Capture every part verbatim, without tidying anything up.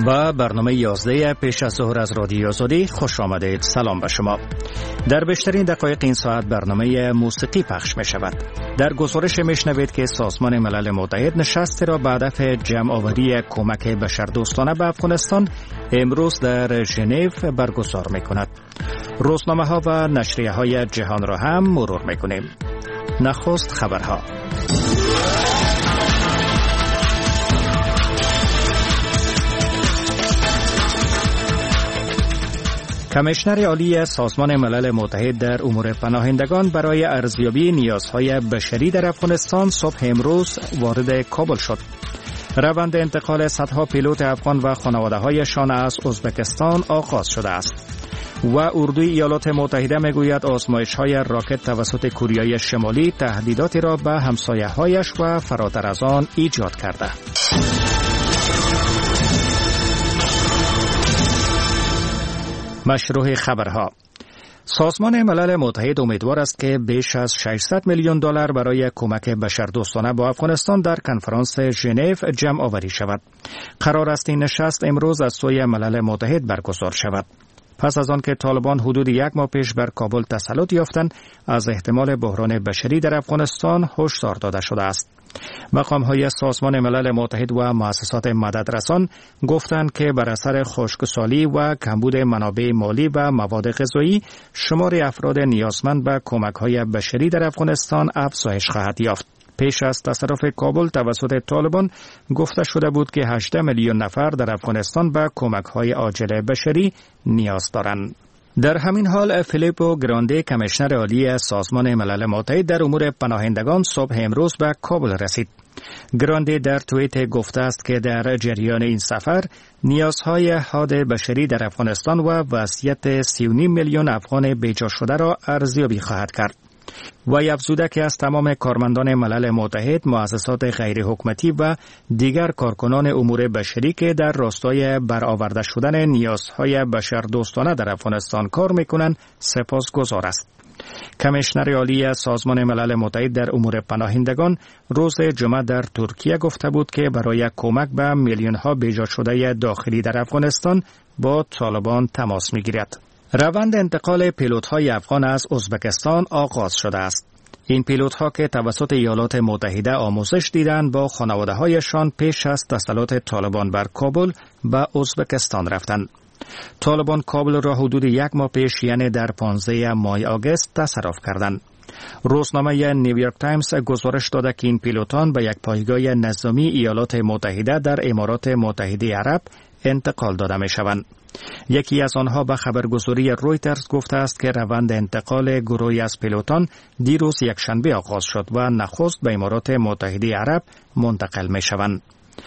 و برنامه یازده پیش از ظهر از رادیو آزادی خوش آمدید. سلام به شما. در بیشترین دقایق این ساعت برنامه موسیقی پخش می شود. در گزارش می شنوید که سازمان ملل متحد نشستی را به هدف جمع آوری کمک بشردوستانه به افغانستان امروز در ژنو برگزار می کند. روزنامه ها و نشریه های جهان را هم مرور می کنیم. نخست خبرها. کمیشنر عالی سازمان ملل متحد در امور پناهندگان برای ارزیابی نیازهای بشری در افغانستان صبح امروز وارد کابل شد. روند انتقال صدها پیلوت افغان و خانواده‌هایشان از ازبکستان آغاز شده است. و اردوی ایالات متحده میگوید آزمایش‌های راکت توسط کره شمالی تهدیداتی را به همسایه‌هایش و فراتر از آن ایجاد کرده. مشروع خبرها. سازمان ملل متحد امیدوار است که بیش از ششصد میلیون دلار برای کمک بشردوستانه با افغانستان در کنفرانس ژنو جمع آوری شود. قرار است این نشست امروز از سوی ملل متحد برگزار شود. پس از آن که طالبان حدود یک ماه پیش بر کابل تسلط یافتند، از احتمال بحران بشری در افغانستان هشدار داده شده است. مقام‌های سازمان ملل متحد و مؤسسات مددرسان گفتند که بر اثر خشکسالی و کمبود منابع مالی و مواد غذایی، شمار افراد نیازمند به کمک‌های بشری در افغانستان افزایش خواهد یافت. پیش از تصرف کابل توسط طالبان گفته شده بود که هجده میلیون نفر در افغانستان به کمک‌های عاجل بشری نیاز دارند. در همین حال فیلیپو گرانده کمیشنر عالی سازمان ملل متحد در امور پناهندگان صبح امروز به کابل رسید. گرانده در توییت گفته است که در جریان این سفر نیازهای حاد بشری در افغانستان و وضعیت سی و نیم میلیون افغان بیجا شده را ارزیابی خواهد کرد. و افزوده که از تمام کارمندان ملل متحد، مؤسسات غیر حکومتی و دیگر کارکنان امور بشری که در راستای برآورده شدن نیازهای بشردوستانه در افغانستان کار میکنند سپاسگزار است. کمیشنر عالی سازمان ملل متحد در امور پناهندگان روز جمعه در ترکیه گفته بود که برای کمک به میلیون‌ها بیجا شده داخلی در افغانستان با طالبان تماس میگیرد. روند انتقال پیلوت‌های افغان از ازبکستان آغاز شده است. این پیلوت‌ها که توسط ایالات متحده آموزش دیدند با خانواده‌هایشان پیش از تسلط طالبان بر کابل به ازبکستان رفتند. طالبان کابل را حدود یک ماه پیش یعنی در پانزده ماه آگوست تصرف کردند. روزنامه نیویورک تایمز گزارش داده که این پیلوتان به یک پایگاه نظامی ایالات متحده در امارات متحده عرب انتقال داده می شوند. یکی از آنها به خبرگزاری رویترز گفته است که روند انتقال گروهی از پیلوتان دیروز یکشنبه آغاز شد و نخست به امارات متحده عرب منتقل می شوند.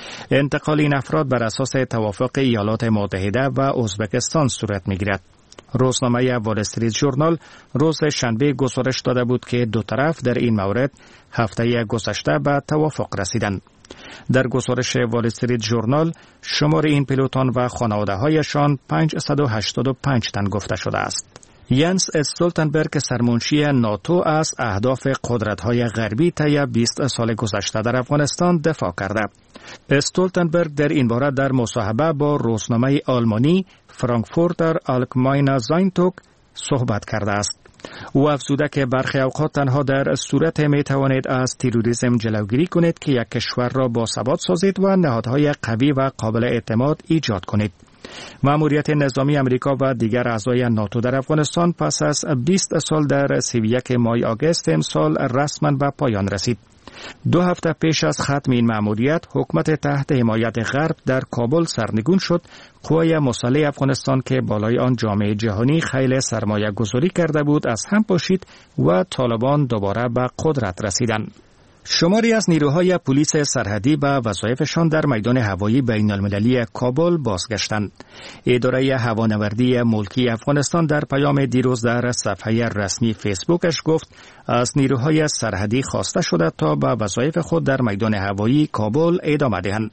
انتقال این افراد بر اساس توافق ایالات متحده و ازبکستان صورت می گیرد. روزنامه وال استریت ژورنال روز شنبه گزارش داده بود که دو طرف در این مورد هفته گذشته به توافق رسیدند. در گزارش وال استریت ژورنال شمار این پیلوتان و خانواده‌هایشان پانصد و هشتاد و پنج تن گفته شده است. ینس استولتنبرگ سرمنشی ناتو از اهداف قدرت‌های غربی طی بیست سال گذشته در افغانستان دفاع کرده. استولتنبرگ در این باره در مصاحبه با روزنامه آلمانی فرانکفورتر آلگماینه زاینتوگ صحبت کرده است. او افزوده که برخی اوقات تنها در صورت می توانید از تروریسم جلوگیری کنید که یک کشور را باثبات سازید و نهادهای قوی و قابل اعتماد ایجاد کنید. مأموریت نظامی امریکا و دیگر اعضای ناتو در افغانستان پس از بیست سال در سی و یک ماه آگوست امسال رسما به پایان رسید. دو هفته پیش از ختم این مأموریت، حکومت تحت حمایت غرب در کابل سرنگون شد. قوای مسلح افغانستان که بالای آن جامعه جهانی خیلی سرمایه گذاری کرده بود از هم پاشید و طالبان دوباره به قدرت رسیدند. شماری از نیروهای پلیس سرحدی به وظایفشان در میدان هوایی بین المللی کابل بازگشتند. اداره هوانوردی ملکی افغانستان در پیام دیروز در صفحه رسمی فیسبوکش گفت از نیروهای سرحدی خواسته شده تا به وظایف خود در میدان هوایی کابل ادامه دهند.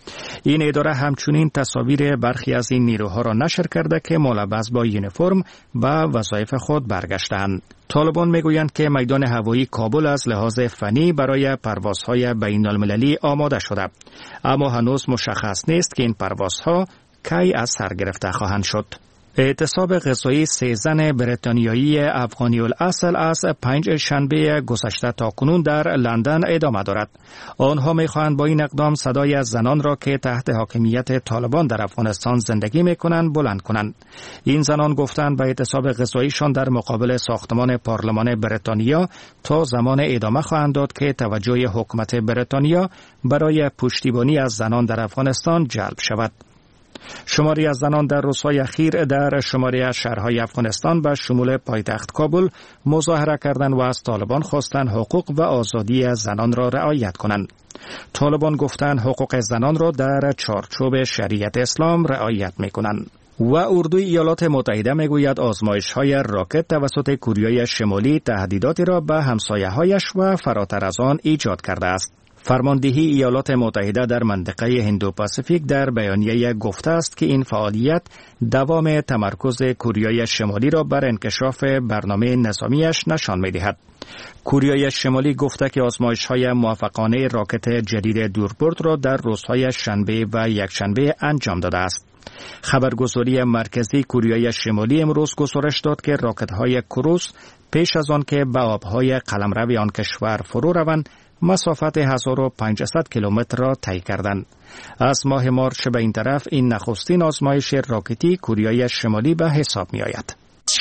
این اداره همچنین تصاویر برخی از این نیروها را نشر کرده که ملبس با یونیفرم به وظایف خود برگشتند. طالبان میگویند که میدان هوایی کابل از لحاظ فنی برای پروازهای بین المللی آماده شده، اما هنوز مشخص نیست که این پروازها کی از سر گرفته خواهند شد. اعتصاب غذایی سه زن بریتانیایی افغانی الاصل از پنج شنبه گذشته تا کنون در لندن ادامه دارد. آنها می‌خواهند با این اقدام صدای زنان را که تحت حاکمیت طالبان در افغانستان زندگی می‌کنند بلند کنند. این زنان گفتند به اعتصاب غذاییشان در مقابل ساختمان پارلمان بریتانیا تا زمان ادامه خواهند داد که توجه حکومت بریتانیا برای پشتیبانی از زنان در افغانستان جلب شود. شماری از زنان در روزهای اخیر در شماری از شهرهای افغانستان به شمول پایتخت کابل مظاهره کردند و از طالبان خواستند حقوق و آزادی از زنان را رعایت کنند. طالبان گفتند حقوق زنان را در چارچوب شریعت اسلام رعایت می‌کنند. و اردوی ایالات متحده میگوید آزمایش‌های راکت توسط کره شمالی تهدیداتی را به همسایه‌هایش و فراتر از آن ایجاد کرده است. فرماندهی ایالات متحده در منطقه هندو پاسیفیک در بیانیه گفته است که این فعالیت دوام تمرکز کره شمالی را بر انکشاف برنامه نظامیش نشان می‌دهد. کره شمالی گفته که آزمایش‌های موفقانه راکت جدید دوربرد را در روزهای شنبه و یکشنبه انجام داده است. خبرگزاری مرکزی کره شمالی امروز گزارش داد که راکت‌های کروس پیش از آن که به آب‌های قلمرو آن کشور فرو روند مسافت هزار و پانصد کیلومتر را طی کردند. از ماه مارچ به این طرف این نخستین آزمایش راکتی کره شمالی به حساب می آید.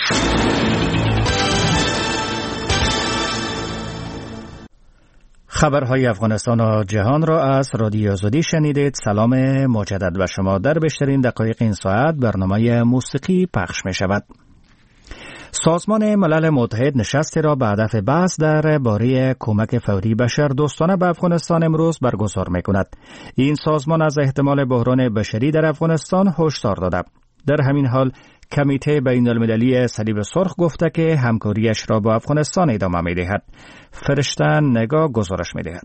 خبرهای افغانستان و جهان را از رادیو آزادی شنیدید. سلام مجدد به شما. در بیشترین دقایق این ساعت برنامه موسیقی پخش می شود. سازمان ملل متحد نشستی را به هدف بحث در باره کمک فوری بشردوستانه به افغانستان امروز برگزار می‌کند. این سازمان از احتمال بحران بشری در افغانستان هشدار داده. در همین حال کمیته بین‌المللی صلیب سرخ گفته که همکاریش را با افغانستان ادامه می‌دهد. فرشته نگاه گزارش می‌دهد.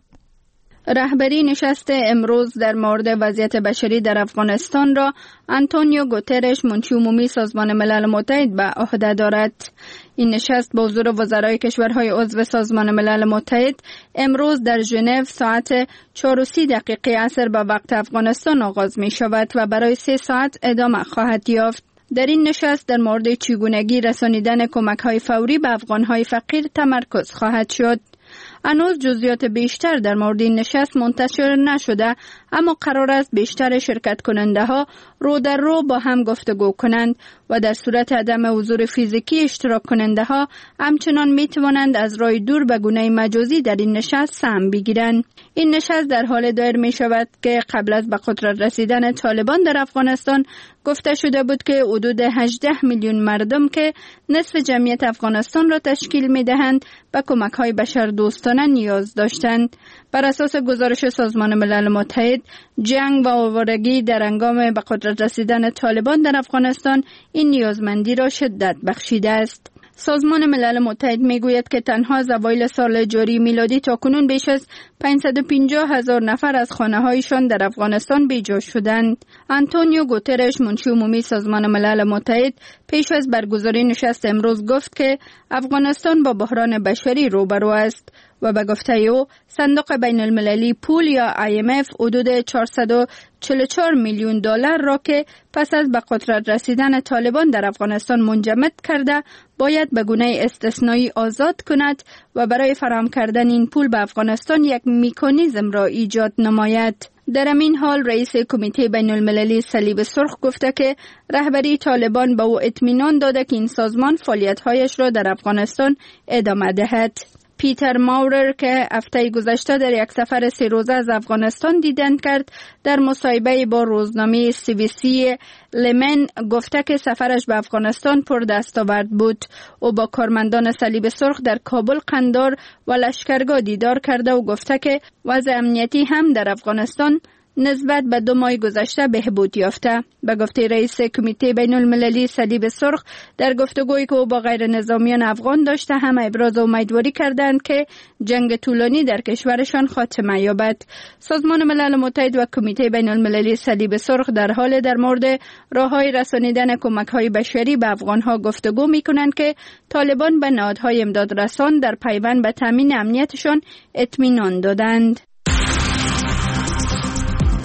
رهبری نشست امروز در مورد وضعیت بشری در افغانستان را آنتونیو گوترش منشی عمومی سازمان ملل متحد به عهده دارد. این نشست با حضور وزرای کشورهای عضو سازمان ملل متحد امروز در ژنو ساعت چهار و سی دقیقه عصر به وقت افغانستان آغاز می شود و برای سه ساعت ادامه خواهد یافت. در این نشست در مورد چگونگی رسانیدن کمک‌های فوری به افغان‌های فقیر تمرکز خواهد شد. هنوز جزئیات بیشتر در مورد این نشست منتشر نشده، اما قرار است بیشتر شرکت کننده ها رو در رو با هم گفتگو کنند و در صورت عدم حضور فیزیکی اشتراک کننده ها همچنان می توانند از راه دور به گونه مجازی در این نشست سهم بگیرند. این نشست در حال دایر می شود که قبل از به قدرت رسیدن طالبان در افغانستان گفته شده بود که حدود هجده میلیون مردم که نصف جمعیت افغانستان را تشکیل می دهند به کمک های بشردوستانه نیاز داشتند. بر اساس گزارش سازمان ملل متحد، جنگ و آوارگی در هنگام به قدرت رسیدن طالبان در افغانستان این نیازمندی را شدت بخشیده است. سازمان ملل متحد میگوید که تنها از اوایل سال جاری میلادی تا کنون بیش از پانصد و پنجاه هزار نفر از خانه‌هایشان در افغانستان بیجا شدند. آنتونیو گوترش منشی عمومی سازمان ملل متحد پیش از برگزاری نشست امروز گفت که افغانستان با بحران بشری روبرو است و به گفته او صندوق بین المللی پول یا آی ام اف حدود چهارصد و چهل و چهار میلیون دلار را که پس از به قدرت رسیدن طالبان در افغانستان منجمد کرده باید به گونه استثنایی آزاد کند و برای فراهم کردن این پول به افغانستان یک مکانیزم را ایجاد نماید. در همین حال رئیس کمیته بین المللی صلیب سرخ گفته که رهبری طالبان به او اطمینان داده که این سازمان فعالیت‌هایش را در افغانستان ادامه دهد. پیتر ماورر که هفته گذشته در یک سفر سه روزه از افغانستان دیدن کرد، در مصاحبه با روزنامه سی بی سی لمن گفته که سفرش به افغانستان پر دستاورد بود. او با کارمندان صلیب سرخ در کابل، قندار و لشکرگاه دیدار کرده و گفته که وضع امنیتی هم در افغانستان نسبت به دو ماه گذشته بهبود یافته. به گفته رئیس کمیته بین المللی صلیب سرخ، در گفتگویی که او با غیر نظامیان افغان داشته هم ابراز امیدواری کردند که جنگ طولانی در کشورشان خاتمه یابد. سازمان ملل متحد و کمیته بین المللی صلیب سرخ در حال در مورد راههای رسانیدن کمک‌های بشری به افغان‌ها گفتگو می‌کنند که طالبان به نهادهای امداد رسان در پیوند به تامین امنیتشان اطمینان دادند.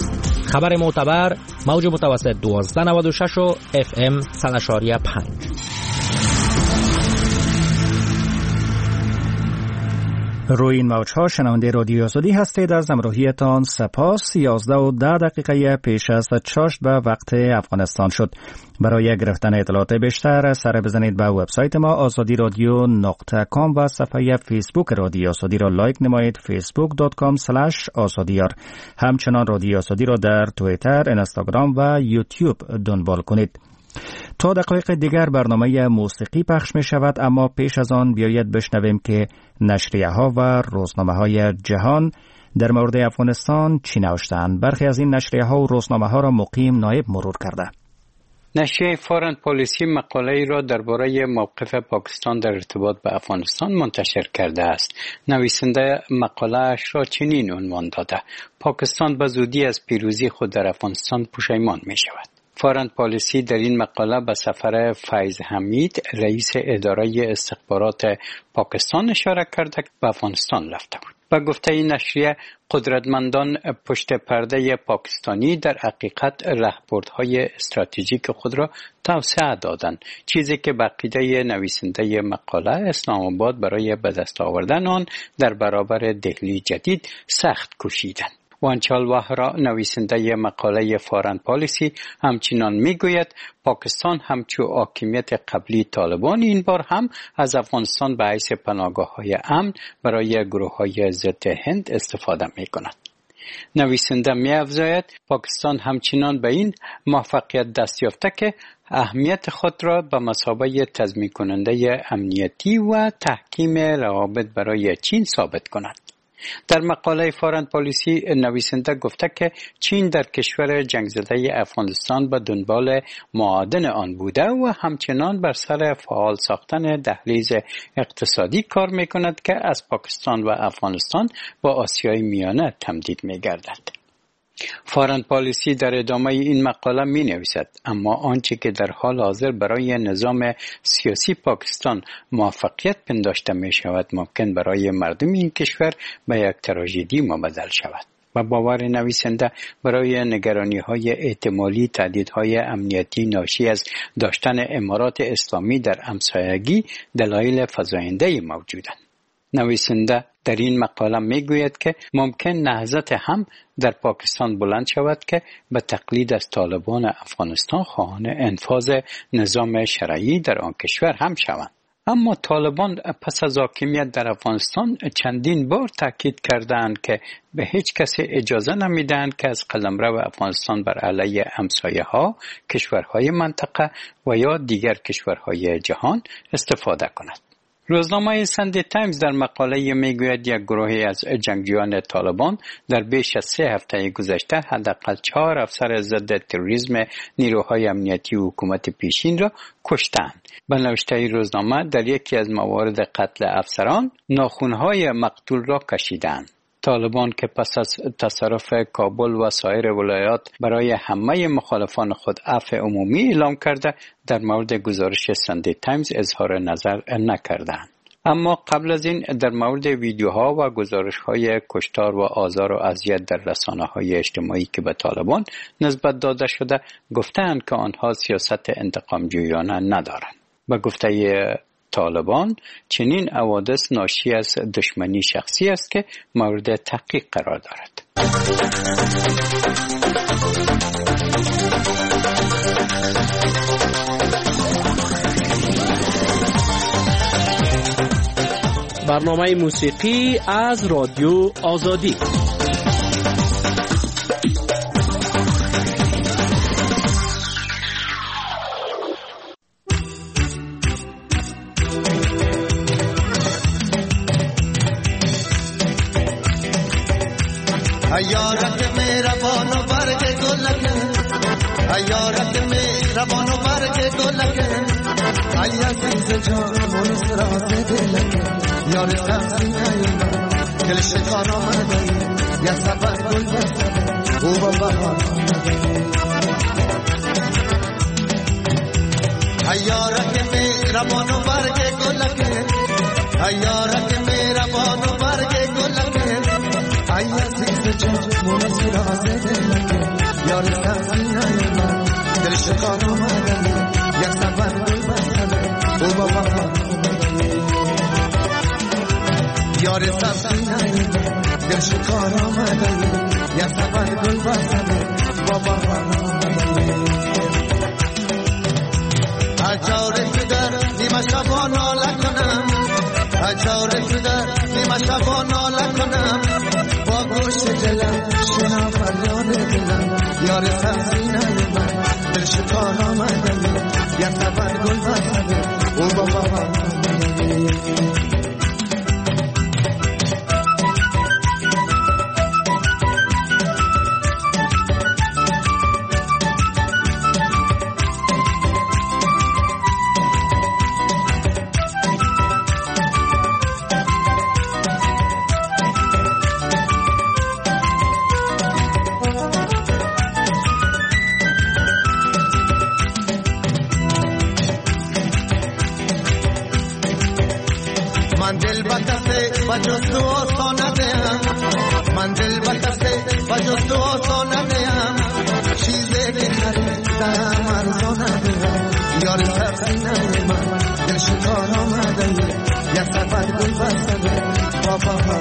خبر معتبر موج متوسط دوازده نود و شش و اف ام صد و پنج. روی این موجها شنونده رادیو آزادی هستید. از همراهیتان سپاس. یازده و ده دقیقه پیش از چاشت به وقت افغانستان شد. برای گرفتن اطلاعات بیشتر سر بزنید به وبسایت ما آزادی رادیو نقطه کام و صفحه فیسبوک رادیو آزادی را لایک نمایید. فیسبوک دات کام اسلش آزادیار. همچنان رادیو آزادی را در توییتر، اینستاگرام و یوتیوب دنبال کنید. تا دقایق دیگر برنامه موسیقی پخش می شود، اما پیش از آن بیایید بشنویم که نشریه ها و روزنامه های جهان در مورد افغانستان چی نوشتند. برخی از این نشریه ها و روزنامه ها را مقیم نایب مرور کرده. نشریه فارن پالیسی مقاله‌ای را درباره موقف پاکستان در ارتباط به افغانستان منتشر کرده است. نویسنده مقاله‌اش را چنین عنوان داده: پاکستان به زودی از پیروزی خود در افغانستان پشیمان می شود. فارن پالیسی در این مقاله به سفر فیض حمید، رئیس اداره استخبارات پاکستان، اشاره کرده که به افغانستان رفته بود. به گفته این نشریه، قدرتمندان پشت پرده پاکستانی در حقیقت راهبردهای استراتژیک خود را توسعه دادند، چیزی که به عقیده نویسنده مقاله اسلام آباد برای به دست آوردن آن در برابر دهلی جدید سخت کوشیدند. وانچال وهرا، نویسنده مقاله فارن پالیسی، همچنان میگوید پاکستان همچو حاکمیت قبلی طالبان این بار هم از افغانستان به حیث پناهگاه‌های امن برای گروه‌های ضد هند استفاده می‌کند. نویسنده می‌افزاید پاکستان همچنان به این موفقیت دست یافته که اهمیت خود را به مثابه تضمین کننده امنیتی و تحکیم روابط برای چین ثابت کند. در مقاله فارن پالیسی نویسنده گفته که چین در کشور جنگ زده افغانستان به دنبال معادن آن بوده و همچنان بر سر فعال ساختن دهلیز اقتصادی کار میکند که از پاکستان و افغانستان با آسیای میانه تمدید میگردد. فارن پالیسی در ادامه این مقاله می نویسد: اما آنچه که در حال حاضر برای نظام سیاسی پاکستان موفقیت پنداشته می شود ممکن برای مردم این کشور به یک تراژدی مبدل شود. و باور نویسنده برای نگرانی های احتمالی تهدیدهای امنیتی ناشی از داشتن امارات اسلامی در همسایگی دلایل فزاینده موجودند. نویسنده در این مقاله میگوید که ممکن نهضت هم در پاکستان بلند شود که به تقلید از طالبان افغانستان خواهان انفاذ نظام شرعی در آن کشور هم شوند. اما طالبان پس از حاکمیت در افغانستان چندین بار تاکید کردند که به هیچ کسی اجازه نمیدهند که از قلمرو افغانستان بر علیه همسایه‌ها، کشورهای منطقه و یا دیگر کشورهای جهان استفاده کند. روزنامه ساندی تایمز در مقاله میگوید یک گروهی از جنگجویان طالبان در بیش از سه هفته گذشته حداقل چهار افسر ضد تروریسم نیروهای امنیتی و حکومت پیشین را کشتند. به نوشته روزنامه در یکی از موارد قتل افسران ناخنهای مقتول را کشیدند. طالبان که پس از تصرف کابل و سایر ولایات برای همه مخالفان خود عفو عمومی اعلام کرده، در مورد گزارش ساندی تایمز اظهار نظر نکردند. اما قبل از این در مورد ویدیوها و گزارش‌های کشتار و آزار و اذیت در رسانه‌های اجتماعی که به طالبان نسبت داده شده گفتند که آنها سیاست انتقام‌جویانه ندارند. به گفته طالبان چنین حوادث ناشی از دشمنی شخصی است که مورد تحقیق قرار دارد. برنامه موسیقی از رادیو آزادی. ایارت میرا بانو برگ گلک ایارت میرا بانو برگ گلک ایا سیز جان من سراز دلک یار سنسی ایما دل شکار آمده یا سبر گل بسته او بابا ایارت میرا بانو برگ گلک ایارت میرا بانو برگ گلک ایا سیز جان من سراز دلک شکار آمدن یک سفر گل بستن او بابا یار سبزینه دل شکار آمدن یک سفر گل بستن بابا اجاره تو در نیمه شبا ناله کنم اجاره تو در نیمه شبا ناله کنم با گوش دلم شنا فریاد دلم یار سبزینه من دل شکار آمدن یک سفر گل بستن او بابا من دل بکسه و جز تو آسان ندیم من دل بکسه و جز تو آسان ندیم چیزی که خریدم ارزان ندیم یار سبزینه من دل شکار آمده یک سفر گل بستن بابا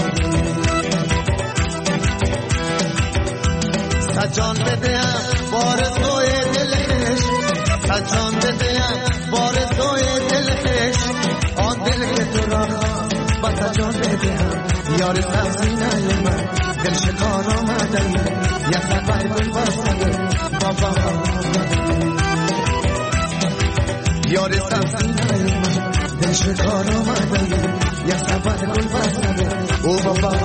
سجان بدیم بار توی دلش سجان بدیم بار توی دلش آن دل که تو را بطا جان بدهم یار سبزینه من دل شکار آمدن یک سفر گل بستن بابا یار سبزینه من دل شکار آمدن یک سفر گل بستن او بابا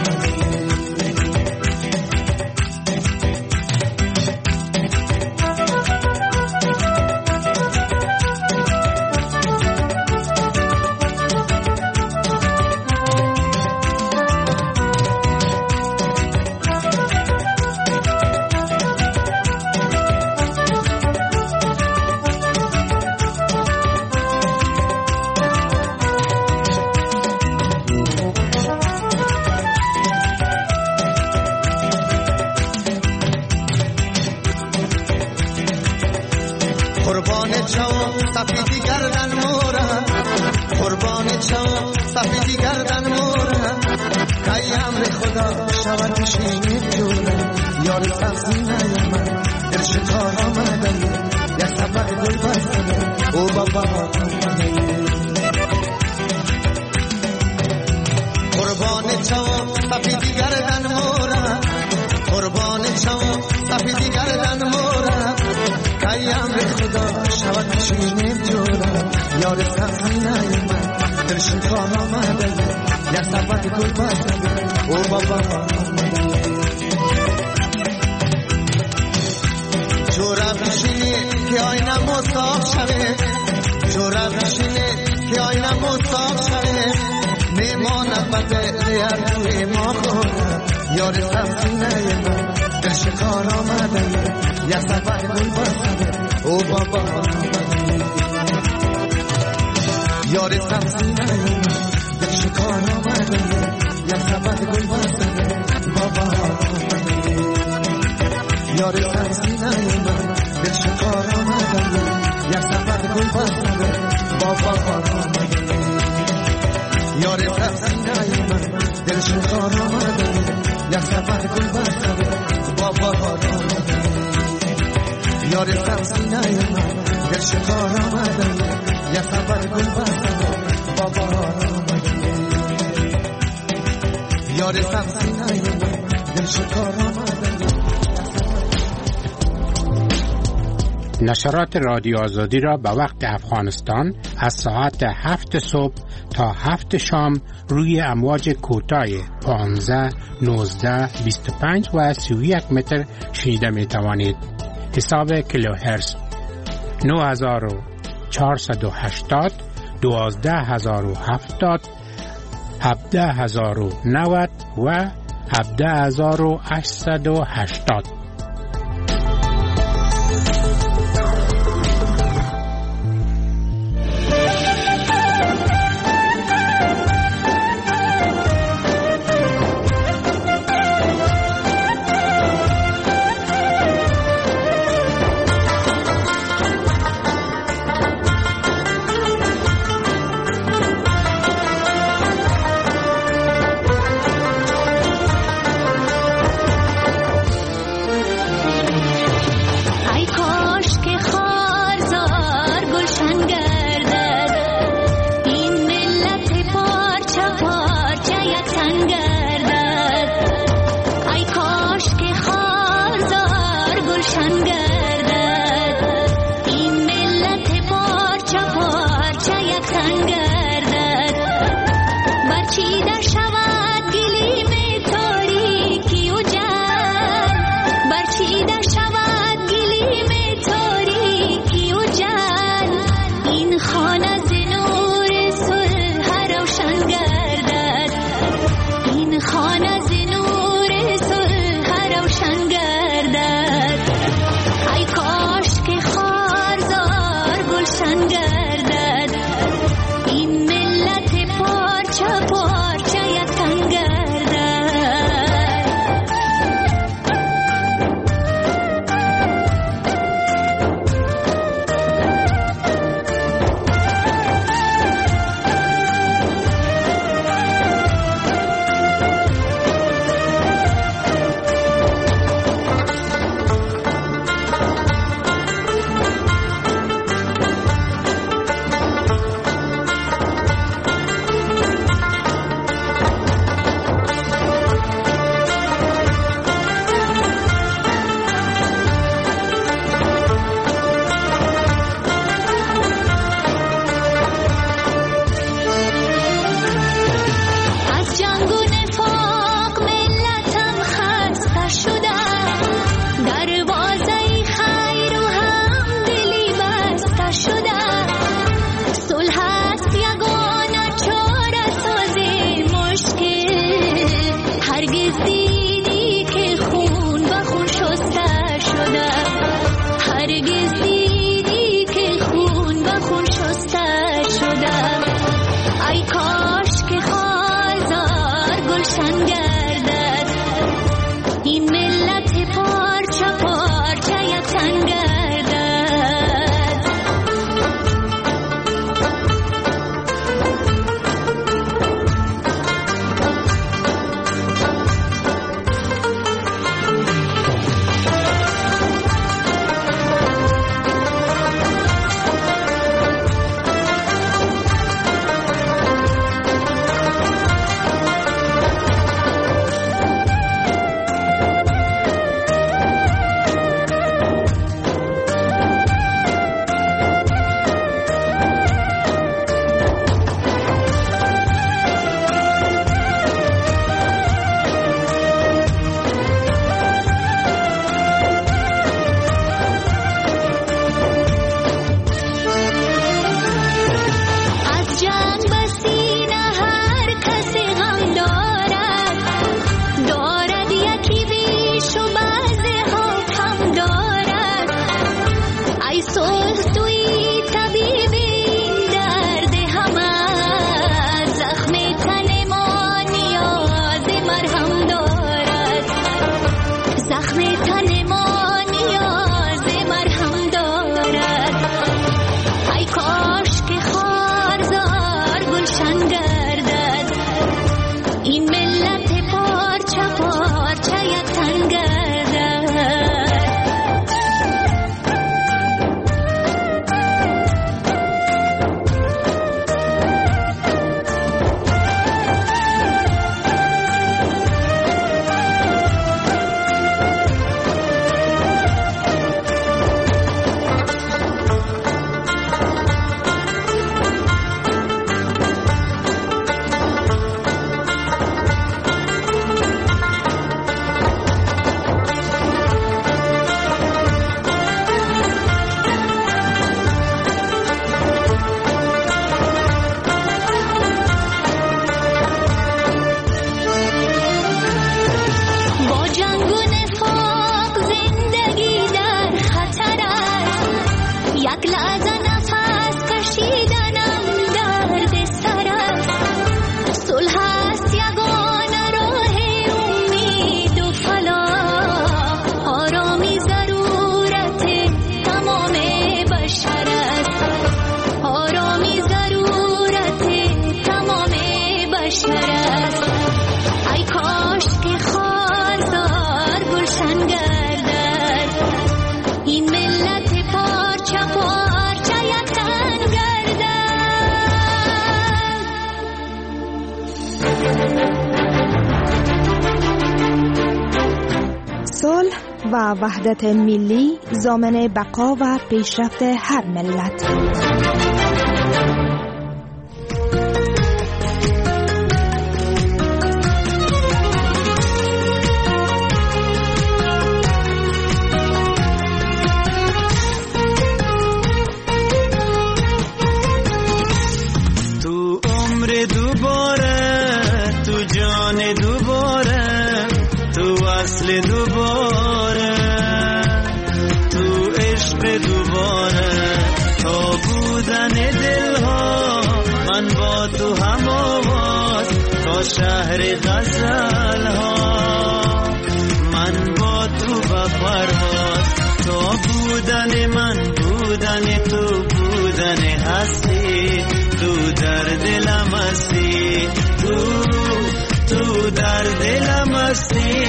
قربان چاو سفیدی گردن مورم قربان چاو سفیدی گردن مورم که امر خدا شود پیشین جورم یار سبزینه من دل شکار آمدن یک سفر گل بستن او بابا قربان چاو سفیدی گردن مورم قربان چاو سفیدی گردن مورم امر خدا شود پیشینیم جورم یار سبزینه من دل شکار آمده یک سفر گل بستن او بابا جورم پیشینی که آینه مصاف شده جورم پیشینی که آینه مصاف شده میمانم بدل توی ما خورم یار سبزینه من دل شکار آمده یک سفر گل بستن او بابا یار سبزینه من دل شکار آمده یک سفر گل بستن بابا یار سبزینه من دل شکار آمده یک سفر گل بستن بابا یار سبزینه من دل شکار آمده یک سفر گل بستن بابا یار سبزینه من دل شکار آمدن یک سفر گل بستن بابا یار سبزینه من دل شکار آمدن. نشرات رادیو آزادی را به وقت افغانستان از ساعت هفت صبح تا هفت شام روی امواج کوتاه پانزده، نوزده، بیست و پنج و سی و یک متر شنیده می توانید. حساب کیلوهرتز نه هزار و چهارصد و هشتاد، دوازده هزار و هفتاد، هفده هزار و نود و هفده هزار و هشتصد و هشتاد. تن گردد. ای کاش که خارزار گلشن گردد. این ملت پارچه پارچه یک تن گردد. برچیده شود گلیم تاریکی و جل، برچیده شود گلیم تاریکی و جل. این خانه ز نور صلح روشن گردد. این خانه ز نور صلح روشن گردد. ای کاش که خارزار گلشن گردد. این ملت پارچه پارچه یک تن گردد. از جنگ و نفاق ملتم خسته شده. دروازه خیر و همدلی بسته شده. صلح است یگانه چاره ساز مشکل. هرگز دیدی که خون به خون شسته شده. هرگز دیدی که خون به خون شسته شده. ای کاش که خارزار گلشن گردد. این ملت پارچه پارچه یک تن گردد. و وحدت ملی ضامن بقا و پیشرفت هر ملت. دوباره تو عشق دوباره تا بودن دلها من با تو هم آواز تا شهر غزل ها من با تو با پرواز تا بودن من بودن تو بودن هستی تو در دلم هستی تو تو در دلم هستی.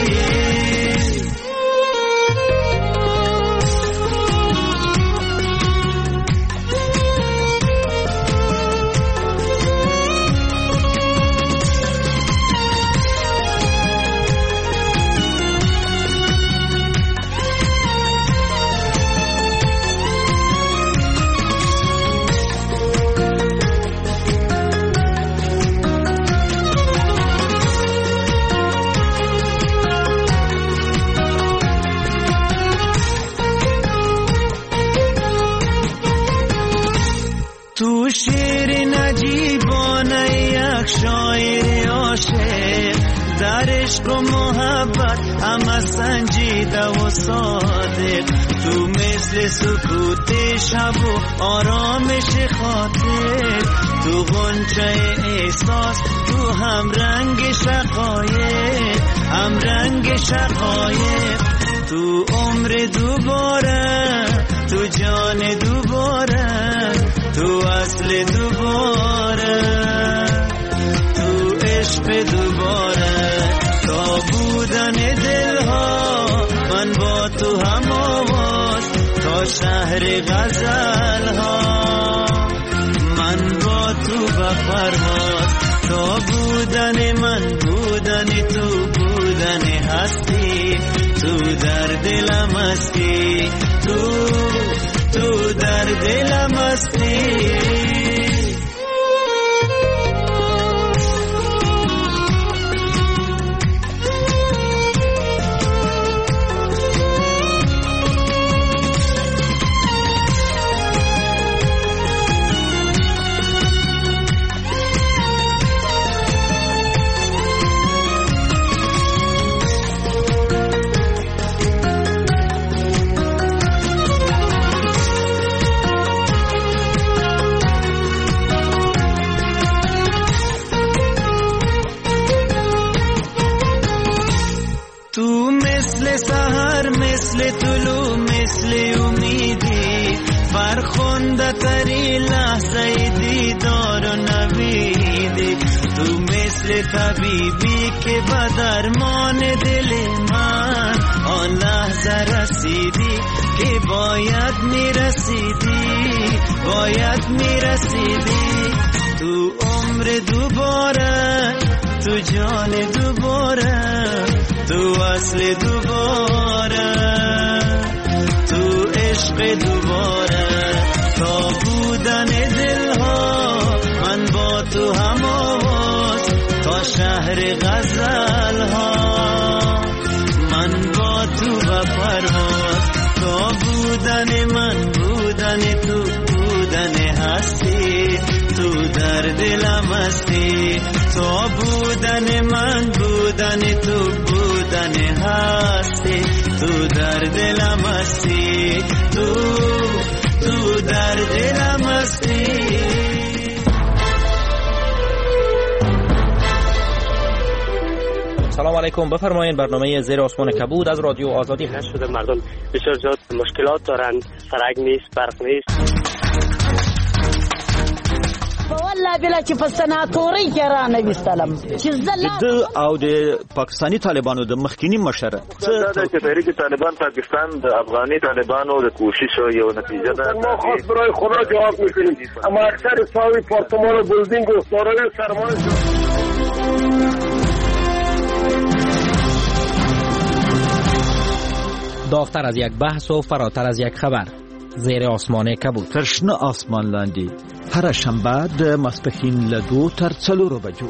تو شیر نجیبانه یک شاعر عاشق در عشق و محبت همه سنجیده و صادق تو مثل سکوت شب و آرامش خاطر تو غنچه احساس تو هم رنگ شقایق هم رنگ شقایق تو عمر دوباره تو جان دوباره تو اصل دوباره تو عشق دوباره تا بودن دلها من با تو هم آواز تا شهر غزل ها من با تو با پرواز تا بودن من بودن تو بودن هستی تو در دلم هستی تو تو در دلم هستی. مثل طلوع مثل امیدی فرخنده تری لحظه دیدار و نویدی تو مثل طبیبی که به درمان دل من آن لحظه رسیدی که باید میرسیدی باید میرسیدی تو عمر دوباره تو جان دوباره تو اصل دوباره تو عشق دوباره تا بودن دلها من با تو هم آواز تا شهر غزل ها من با تو و پرواز تا بودن من بودن تو بودن هستی تو در دلم هستی تا بودن من بودن تو بودن هستی تو در دلم هستی تو تو در دلم هستی. سلام علیکم، بفرمایید. برنامه زیر آسمان کبود از رادیو آزادی هست. شده مردم بسیار زیاد مشکلات دارند، سرک نیست، برق نیست. والله بلا چې په سناتوري کې را نویستلم چې د او د پاکستانی طالبانو د مخکینی مشر څه د تحریک طالبان پاکستان د افغاني طالبانو د کوشش یو نتیجه ده. ما خاص برای خدا جواب میکنیم، اما اکثر ساوی پارتمان و بلدینگ و سارای سرمایه داغتر از یک بحث و فراتر از یک خبر. زیر آسمان کبود. تشنه آسمان لاندی. هر شنبه د ماسپښین له دو تر څلورو بجو.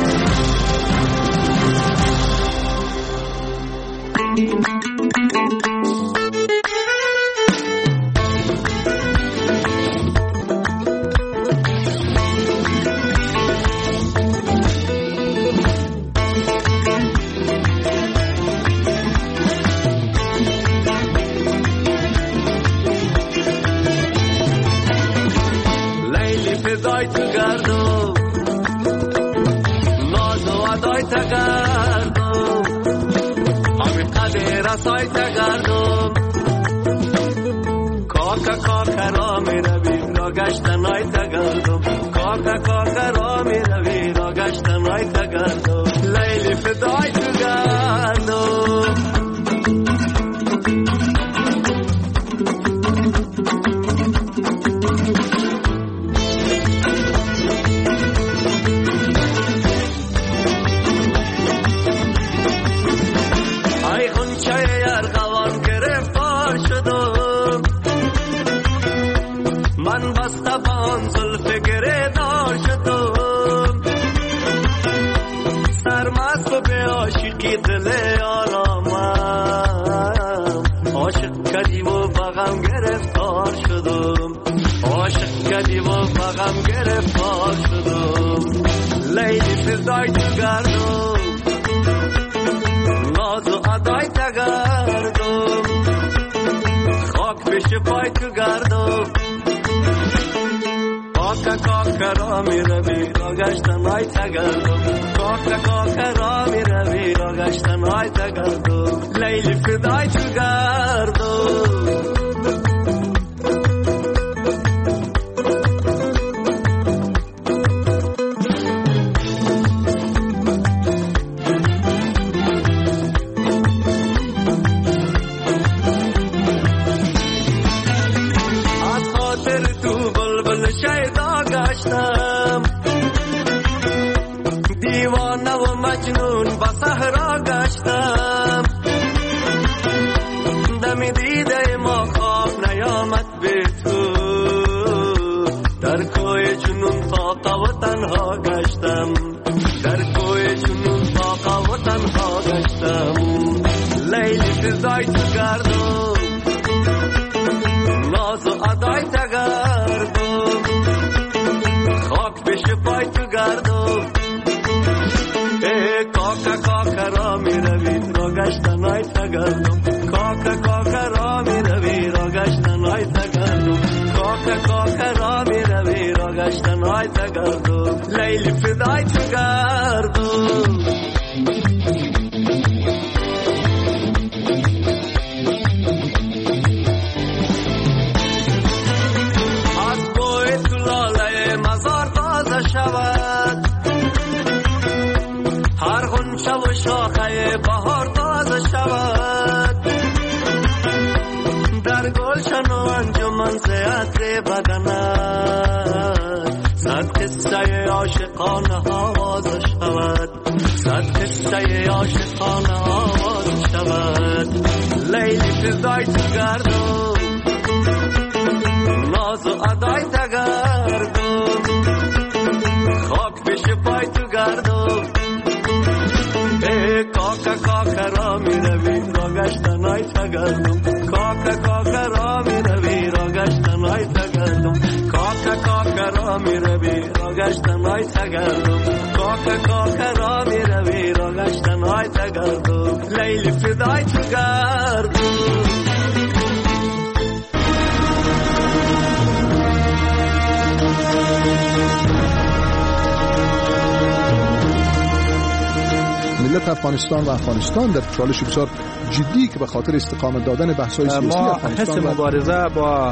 ملت افغانستان و افغانستان در چالش بسیار جدی که به خاطر استقامت دادن بحث‌های سیاسی افغانستان ما حس مبارزه با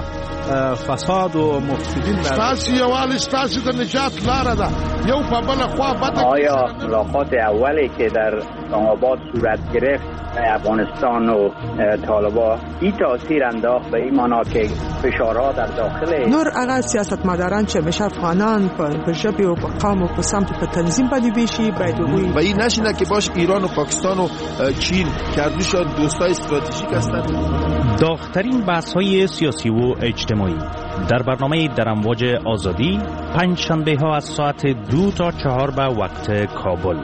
فساد و مفسدین ستاسو یوال ستاسو د نجات لاره ده یو په بل خوا بد. آیا ملاقات اولی که در آباد صورت گرفت افغانستان و طالبان این تاثیر انداخت به این معنا که فشارها در داخل نور هغه سیاستمداران چې مشه افغانان په ژبه او په قوم او په سمت په تنظیم باندې بشي باید وي و این نشینه که باشه ایران و پاکستان و چین که هر دوشان دوستای استراتژیک هستند. داغ‌ترین بحث‌های سیاسی و اجتماعی در برنامه در امواج آزادی پنج شنبه ها از ساعت دو تا چهار به وقت کابل.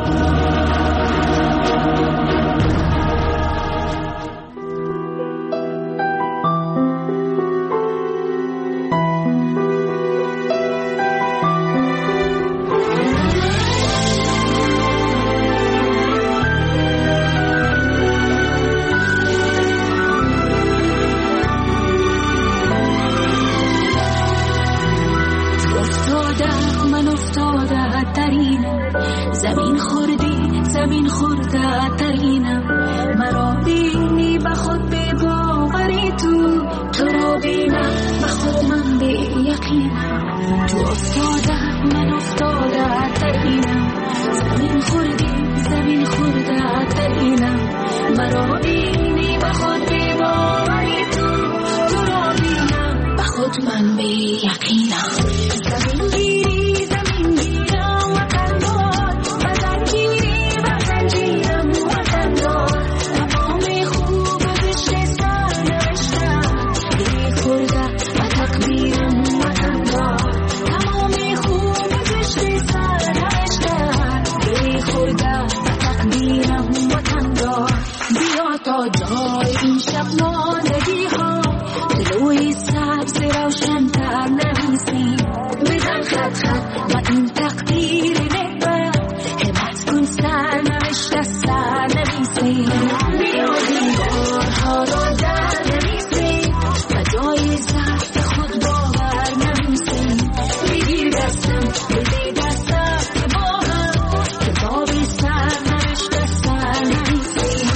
زمین خوردی زمین خورده ترینم مرا بینی به خود به باوری تو تو را بینم به خود من به یقینم تو افتاده من افتاده ترینم زمین خوردی زمین خورده ترینم مرا بینی به خود به باوری تو تو را بینم به خود من به یقینم زمین گیری زمین گیرم وطن دار وطن گیری وطن جیرم وطن دار تمام خوب بشت سر نوشتم گیری خورده و تقدیرم وطن دار تمام خوب بشت سر نوشتم گیری خورده و تقدیرم وطن دار بیا تا جای این شب ماندگی ها دلوی سبز روشن تر نویسیم بزن خط خط و این تقدیر نکبر همت کن سر نوشته سر نویسیم بیا دیوارها را در نویسیم و جای ضعف خود باور نویسیم بگیر دستم بده دستم که با هم کتابی سر نوشته سر نویسیم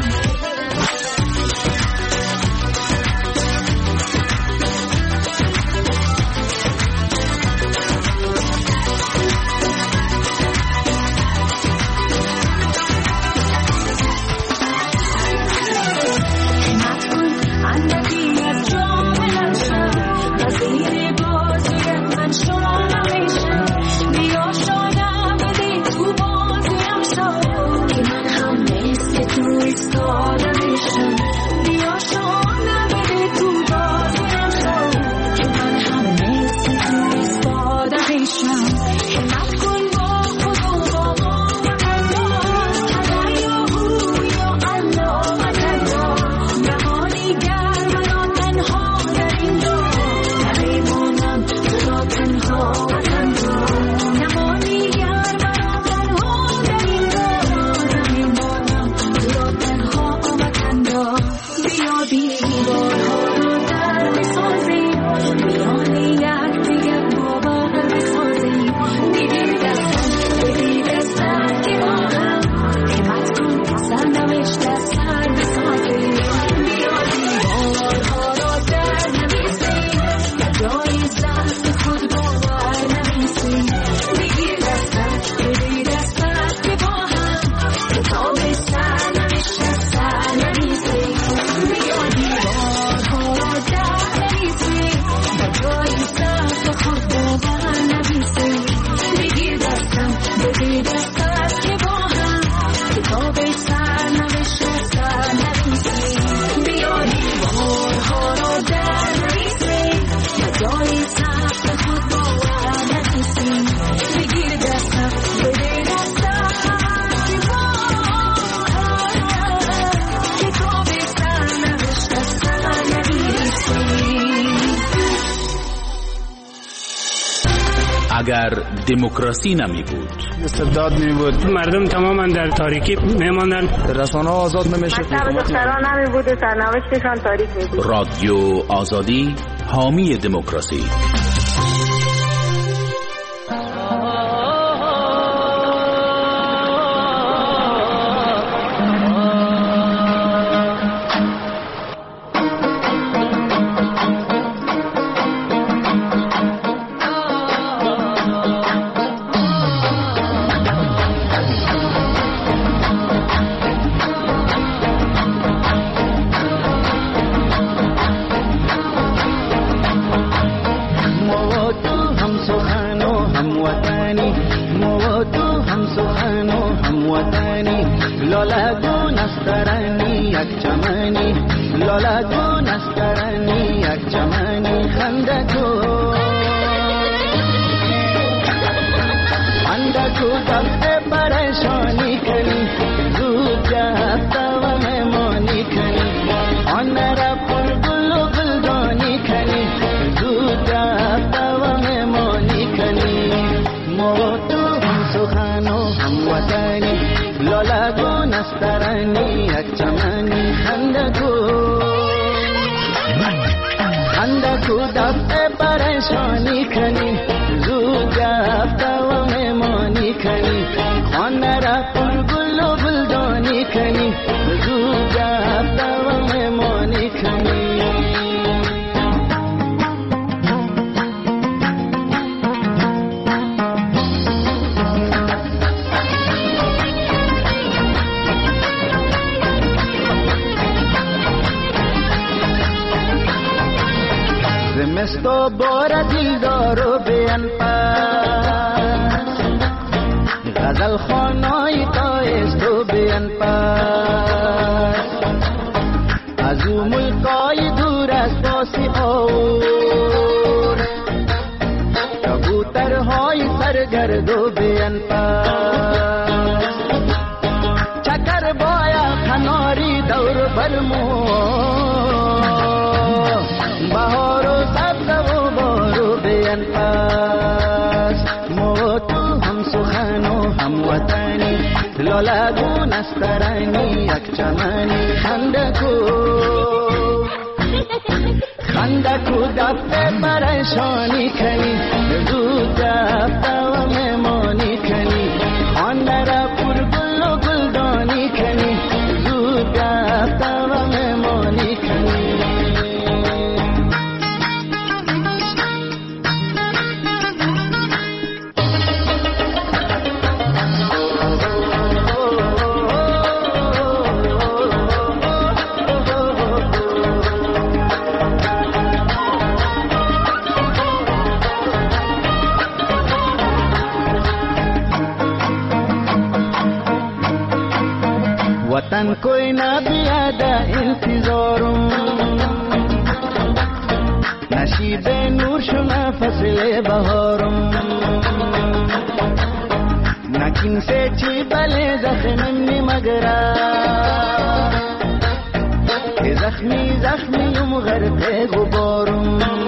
اگر دموکراسی نمی بود، استبداد می بود، مردم تماما در تاریکی می ماندن، رسانه آزاد نمیشه، دختران نمی بود و سرنوشتشان تاریک می بود. رادیو آزادی حامی دموکراسی. لالگون است ترانی یک چمنی لالگون است ترانی یک چمنی خنده کو خنده کو دفت پریشانی کنی زود جهت و مهمانی کنی آن را پر گل و گلدانی کنی زود جهت و مهمانی کنی ما تو هم سخن و هم وطنی لالگون است ترانی یک چمنی خنده کو خنده کو دفت پریشانی کنی زود جهت و مهمانی کنی خانه را پر گل و گلدانی کنی زود جهت و مهمانی کنی زمستو بار دیدارو بیان پس غزل خانای تایستو بیان پس از او ملکای دور از باسی آور کبوترهای سرگردو بیان پس چکر بایا کناری دور برمو بهار و سبز و بارو بیان پس ما تو هم سخن و هم وطنی لالگون است ترانی یک چمنی خنده کو خنده کو دفت پریشانی کنی زود دفت و مهمانی کنی آن را پر گل و گلدانی کنی زود دفت و مهمانی کنی वतन कोई ना बियादा इंतजारुम नशीबे नूर शुना फसले बहारुम नकिन से ची बले जख्मी मगरा जख्मी जख्मी मगरते गुबारुम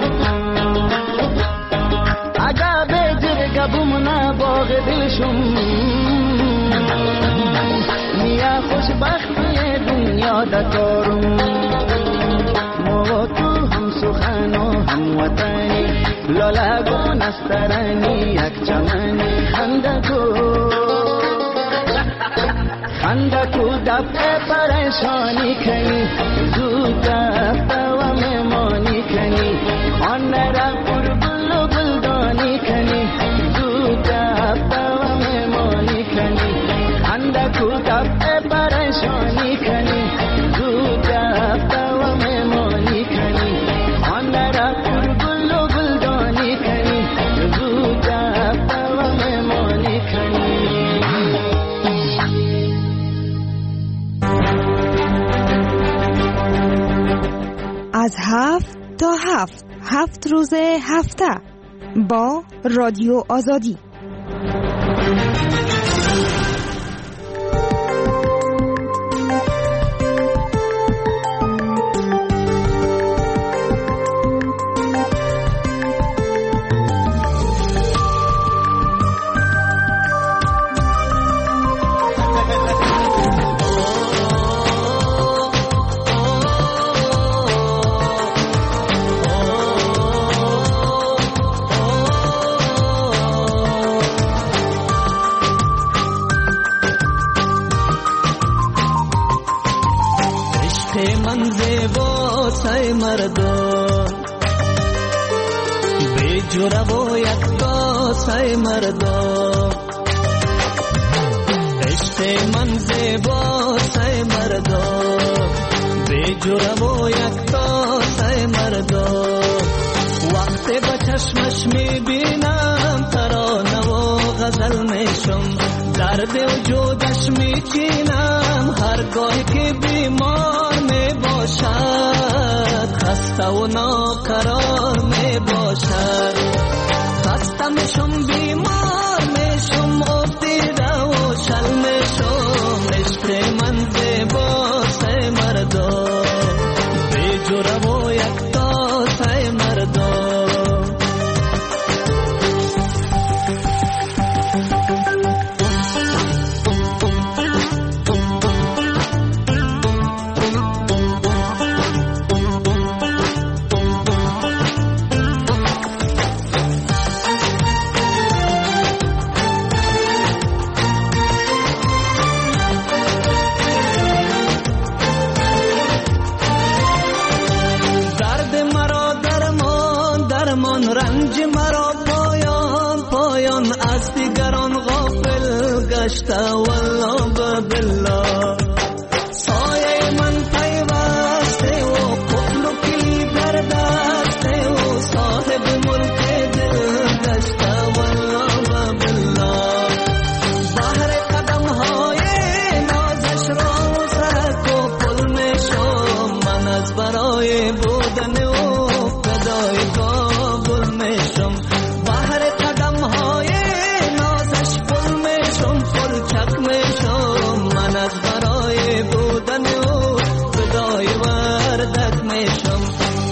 आगा बेजर गबुमना बाग दिलशुम या خوشبختی دنیا دکارم ما تو هم سخن و هم وطنی لالگون است ترانی یک چمنی خنده کو خنده کو دفت پریشانی کنی زود دفت و مهمانی کنی آن را پر گل و گلدانی کنی زود دفت و مهمانی کنی خنده کو دفت پریشانی کنی زود دفت و مهمانی کنی آن را پر گل و گلدانی کنی زود دفت و مهمانی کنی از هفت تا هفت هفت روز هفته با رادیو آزادی. مردم به جرأت و یک تاسه مردم عشق من زیباست مردم به جرأت و یک تاسه مردم وقتی با چشمش میبینم ترانه و غزل میشم درد وجودش میچینم گاهی که بیمار می باشد خسته و ناقرار می باشد خسته میشم بیمار میشم افتیده و شل میشم عشق من زیباست ای مردا بی جرم و یکتاست ای مردا رنج مرا پایان پایان از دیگران غافل گشته والله بالله سایه من پیوسته و قفل و کلی در دسته و صاحب ملک دل گشته والله بالله بحر قدم های نازش را سرک و پل میشم من از برای بودن و فدای کابل میشم بحر قدم های نازش پل میشم پل چک میشم من از برای بودن و فدای وردک میشم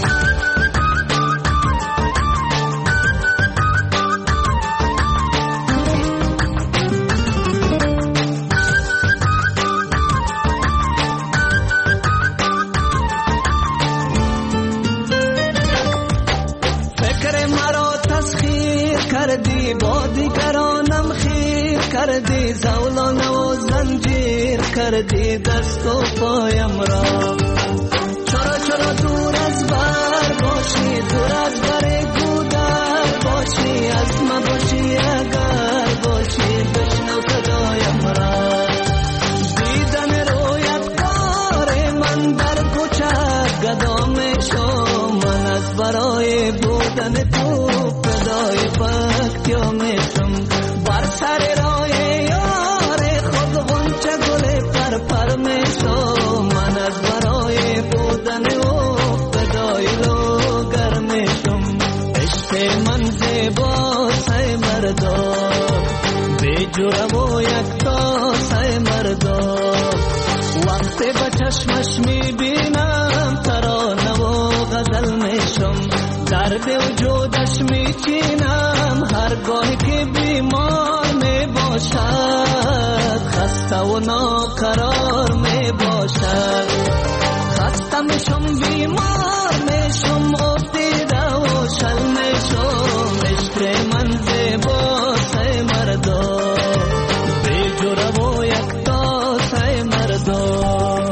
کردی با دیگرانم خیر کردی زولانه و زنجیر کردی دست و پایم را چرا چرا دور از بر باشی دور از بر گودر باشی از ما باشی اگر باشی بشنو صدایم را دیدن رویت کار من در کوچه گدا میشم من از برای بودن تو فدای پاکتیا میشم بر سر راه یار خود غنچه گل پر پر میشم من از برای بودن او فدای لوگر میشم عشق من زیباست ای مردا بی جرم و یکتاست ای مردا وقتی به چشمش میبینم ترانه و غزل میشم درد وجودش میچینم هرگاهی که بیمار می باشد خسته و ناقرار می باشد خسته میشم بیمار میشم افتیده و شل میشم عشق من زیباست ای مردا بی جرم و یکتاست ای مردا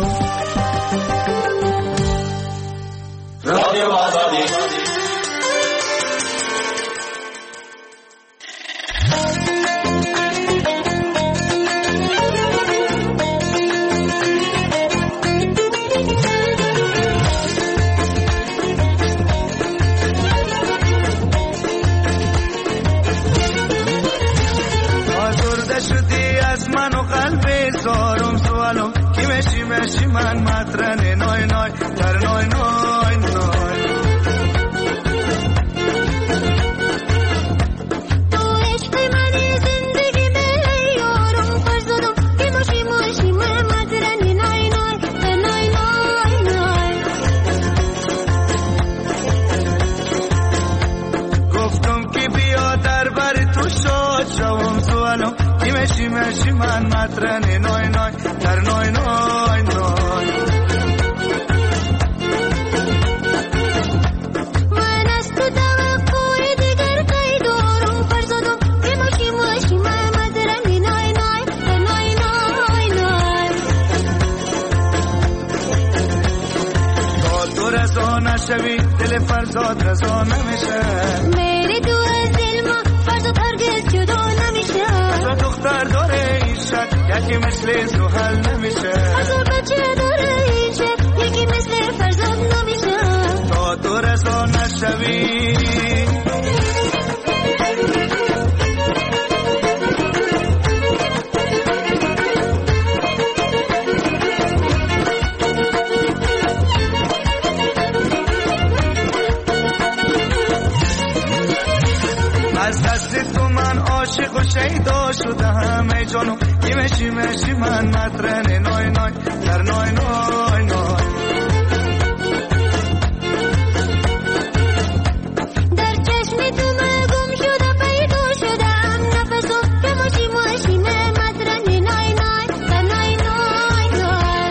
رادیو آزادی مشی من مطرن نای نای در نای نای نای تو عشق منی زندگی می یارم فرزادم که مشی مشی من مطرن نای نای در نای نای نای گفتم که بیا در بر تو شاد شوم سوالم که مشی مشی من مطرن نای نای در نای نای نای من از تو توقع دیگر قید دارم فرزادم که ماشی ماشی من مطرن نای نای در نای نای نای تا تو رسا نشوی دل فرزاد رسا نمیشه میری تو از دل ما فرزاد هرگز جدا نمیشه اصلا دختر داره این شک یکی مثل زحل نمیشه اصلا بچه داره این شک یکی مثل فرزاد نمیشه تا تو رسا نشوی شده همه جانو کی مشی مشی من مطرن نای نای در نای نای نای در چشم تو من گم شده پیدا شدم نفسو که مشی مشی من مطرن نای نای در نای نای نای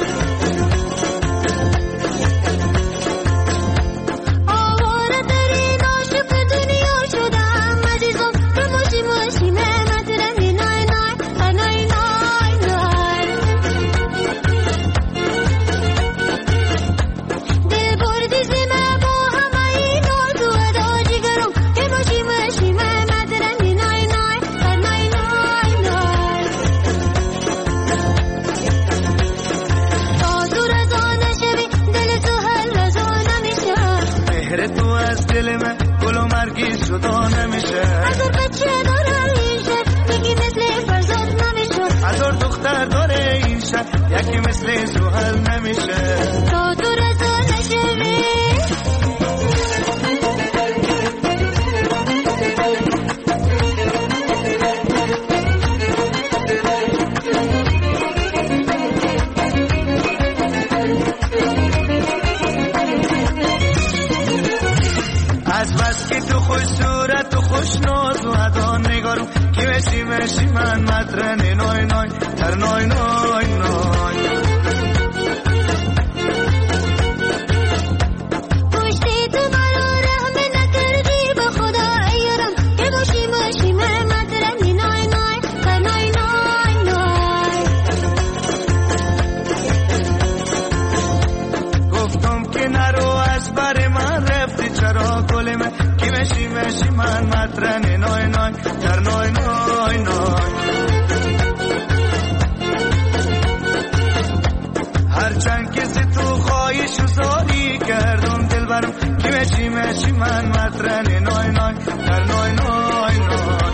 آواره ترین عاشق دنیا شدم عزیزم که مشی مشی من مطرن نای نای در نای نای نای دل بردی زمه با همه این آرزو ادا جگرم که مشی مشی من مطرن نای نای در نای نای نای تا دور از آن نشوی دل تو هل از آن نمیشه مهر تو از دل من گل و مرگی جدا نمیشه هزار بچه داره این شهر یکی مثل فرزاد نمیشه هزار دختر داره این شهر یکی مثل سهل نمیشه تا دور از آن نشوی از بس که تو خوش صورت و خوش ناز و ادا نگارم کی مشی مشی من مطرن نای نای در نای نای نای پشتی تو مرا رحم نکردی به خدا ایرم که مشی مشی من مطرن نای نای در نای نای نای گفتم که نرو از بر من رفتی چرا گل من کی مشی مشی من مطرن نای نای در نای نای نای هرچند کسی تو خواهیش و زاری کردم دل برم کی مشی مشی من مطرن نای نای در نای نای نای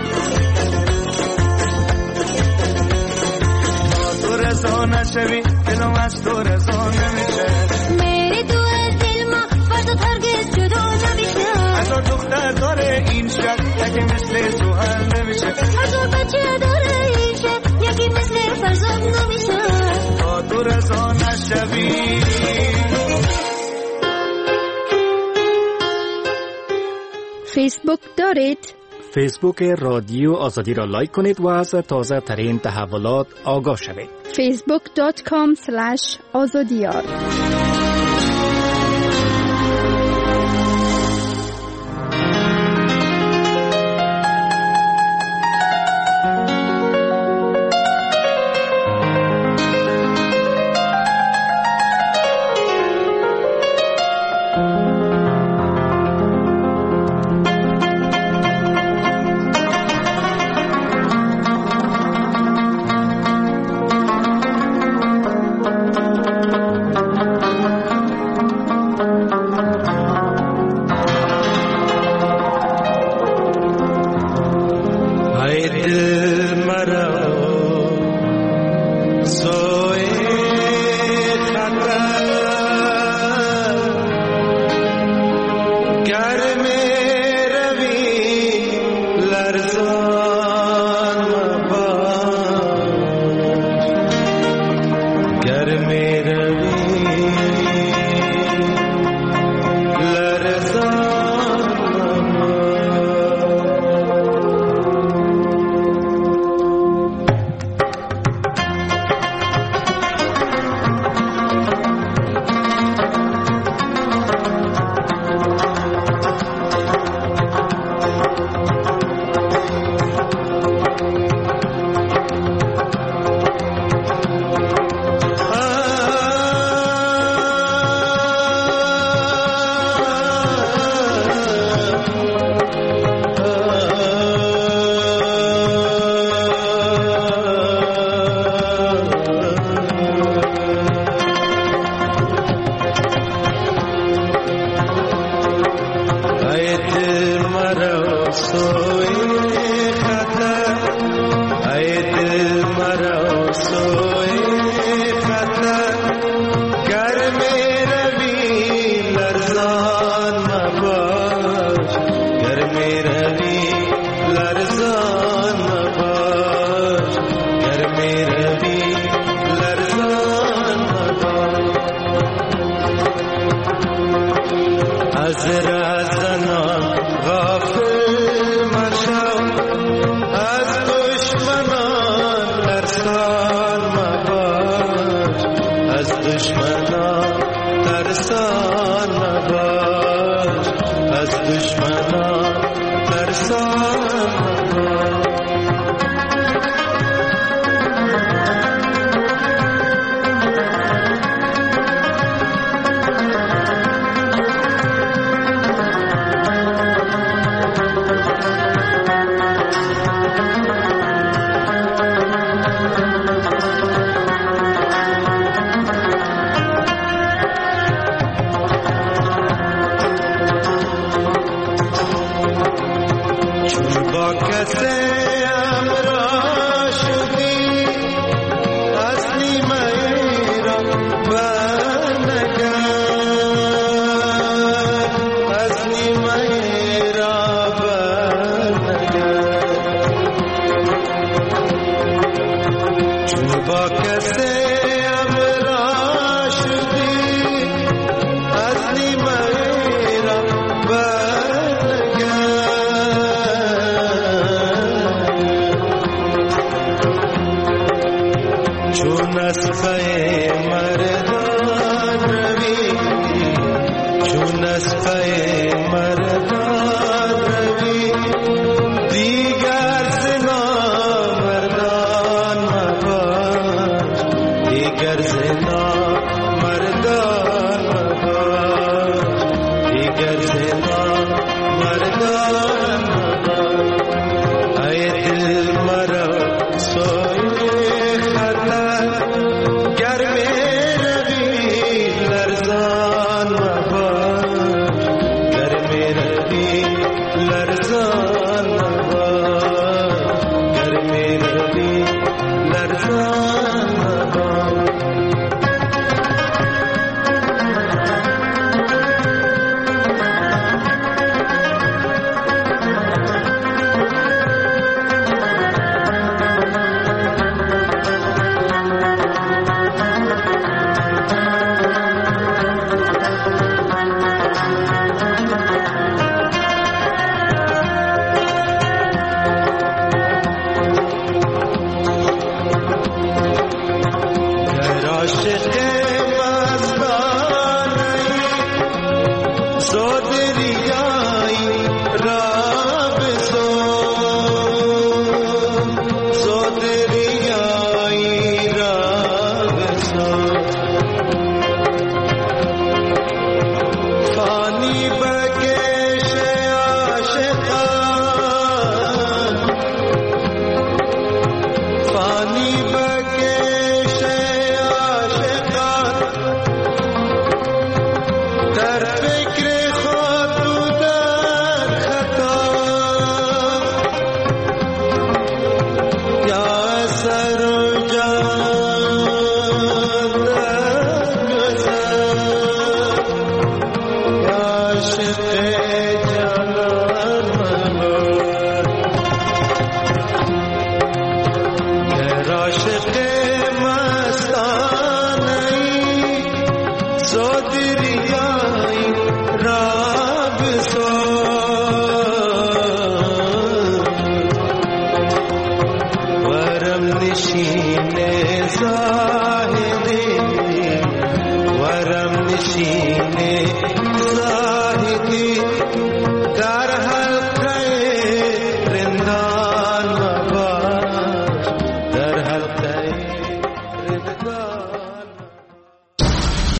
تو رضا نشوی دلم از تو رضا نمیشه میری تو از دل ما فرزاد هرگز جدا نمیشه هزار دختر داره این شهر یکی مثل سهل نمیشه هزار بچه داره این شهر یکی مثل فرزاد نمیشه تا تو رضا نشوی فیسبوک دارید؟ فیسبوک رادیو آزادی را لایک کنید و از تازه ترین تحولات آگاه شوید. فیسبوک دات کام سلش آزادیار. از رزنان غافل مشو، از دشمنان ترسان مباش، از دشمنان ترسان مباش، از دشمنان ترسان مباش.